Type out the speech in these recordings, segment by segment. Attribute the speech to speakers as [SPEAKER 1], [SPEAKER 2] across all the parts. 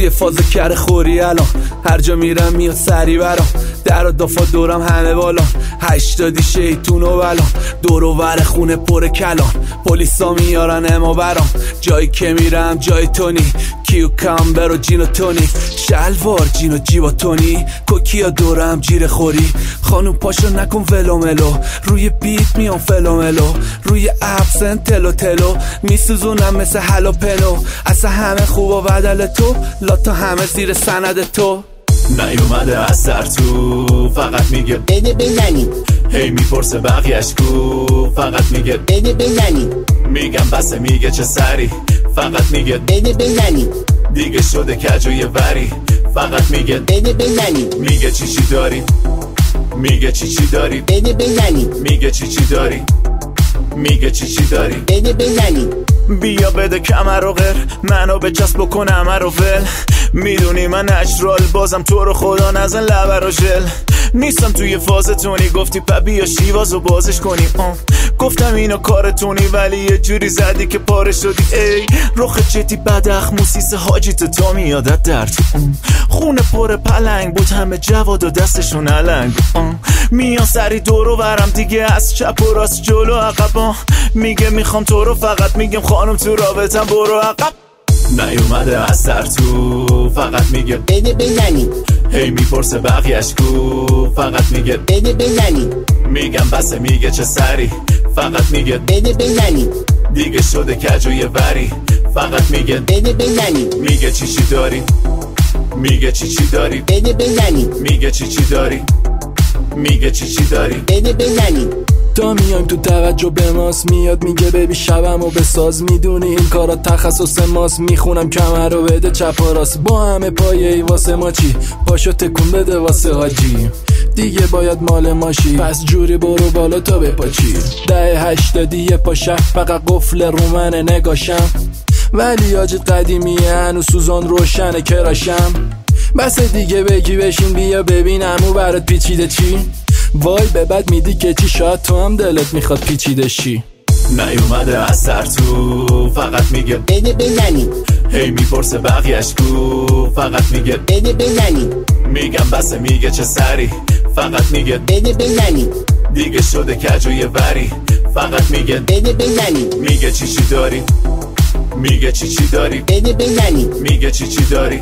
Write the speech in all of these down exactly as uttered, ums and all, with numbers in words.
[SPEAKER 1] توی فاز کره خوری الان، هر جا میرم میاد سری برام، در و دافا دورم همه بالان، هشتادی شیطون و بلان، دور و ور خونه پر کلان، پلیسا میارن اما برام، جایی که میرم جای تونی، کیو کامبر و جین و تونی، شلوار جین و جیبا تونی، کوکیا دورم جیر خوری، خانوم پاشو نکن ولو ملو، روی بیت میام فلو ملو، روی ابسن تلو تلو، میسوزونم مثل هلو پلو، اصلا همه خوب و بدل تو، لاتا همه زیر سند تو.
[SPEAKER 2] نیومده از سر تو، فقط میگه
[SPEAKER 3] بده بزنیم،
[SPEAKER 2] هی میپرسه بقیهش کو، فقط میگه
[SPEAKER 3] بده بزنیم،
[SPEAKER 2] میگم بسه میگه چه سری، فقط میگه
[SPEAKER 3] بده بزنیم،
[SPEAKER 2] دیگه شده کج و یه وری، فقط میگه
[SPEAKER 3] بده بزنیم،
[SPEAKER 2] میگه چی چی داری، میگه چی چی داری،
[SPEAKER 3] بده بزنیم،
[SPEAKER 2] میگه چی چی داری، میگه چی چی داری،
[SPEAKER 3] بده بزنیم،
[SPEAKER 2] بیا بده کمر و غیر، منو به چسب بکن همه رو ول، میدونی من نچرال، بازم تو رو خدا نزن لبر و ژل، نیستم توی فاز تونی، گفتی پا بیا شیوازو بازش کنی، آه. گفتم اینو کارتونی ولی یه جوری زدی که پاره شدی، ای رخ چتی بدخ موسیس حاجی تو تا میادت در تو، خونه پر پلنگ بود همه جواد و دستشون علنگ، میان سری دور و برم دیگه از چپ و راست جلو عقب، میگه میخوام تو رو، فقط میگم خانم تو رابطم برو عقب. نیومده از سر تو، فقط میگه
[SPEAKER 3] بده بزنیم،
[SPEAKER 2] هی میپرسه بقیهش کو، فقط میگه
[SPEAKER 3] بده بزنیم،
[SPEAKER 2] میگم بسه میگه چه سری، فقط میگه
[SPEAKER 3] بده بزنیم،
[SPEAKER 2] دیگه شده کج و یه وری، فقط میگه
[SPEAKER 3] بده بزنیم،
[SPEAKER 2] میگه چی چی داری، میگه چی چی داری،
[SPEAKER 3] بده بزنیم،
[SPEAKER 2] میگه چی چی داری، میگه چی چی داری،
[SPEAKER 3] بده بزنیم.
[SPEAKER 4] تا میایم تو توجه به ماست، میاد میگه ببی شبم و بساز، میدونی این کارا تخصص ماست، میخونم کمر رو بده چپ و راست، با همه پایه ای واسه ما چی، پاشو تکون بده واسه حاجی، دیگه باید مال ماشی، پس جوری برو بالا تا بپاچی، ده هشتادی یه پاشه فقط قفل رومن نگاشم، ولی آج قدیمیه هنو سوزان روشنه کراشم، بس دیگه بگی بشین بیا ببینم او برات پیچیده چی، وای به بد میدی که چی، شاید تو هم دلت میخواد پیچیده شی.
[SPEAKER 2] نیومده از سر تو، فقط میگه
[SPEAKER 3] بده بزنیم،
[SPEAKER 2] هی میپرسه بقیهش کو، فقط میگه
[SPEAKER 3] بده بزنیم،
[SPEAKER 2] میگم بسه میگه چه سری، فقط میگه
[SPEAKER 3] بده بزنیم،
[SPEAKER 2] دیگه شده کج و یه وری، فقط میگه
[SPEAKER 3] بده بزنیم،
[SPEAKER 2] میگه چی چی داری، میگه چی چی داری،
[SPEAKER 3] بده بزنیم،
[SPEAKER 2] میگه چی چی داری،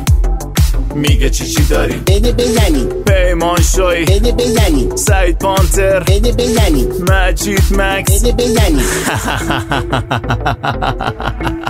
[SPEAKER 2] میگه چی چی داری،
[SPEAKER 3] بده بزنیم،
[SPEAKER 2] پیمان شوی،
[SPEAKER 3] بده بزنیم،
[SPEAKER 2] سعید پانتر،
[SPEAKER 3] بده بزنیم،
[SPEAKER 2] مجید مکس،
[SPEAKER 3] بده بزنیم.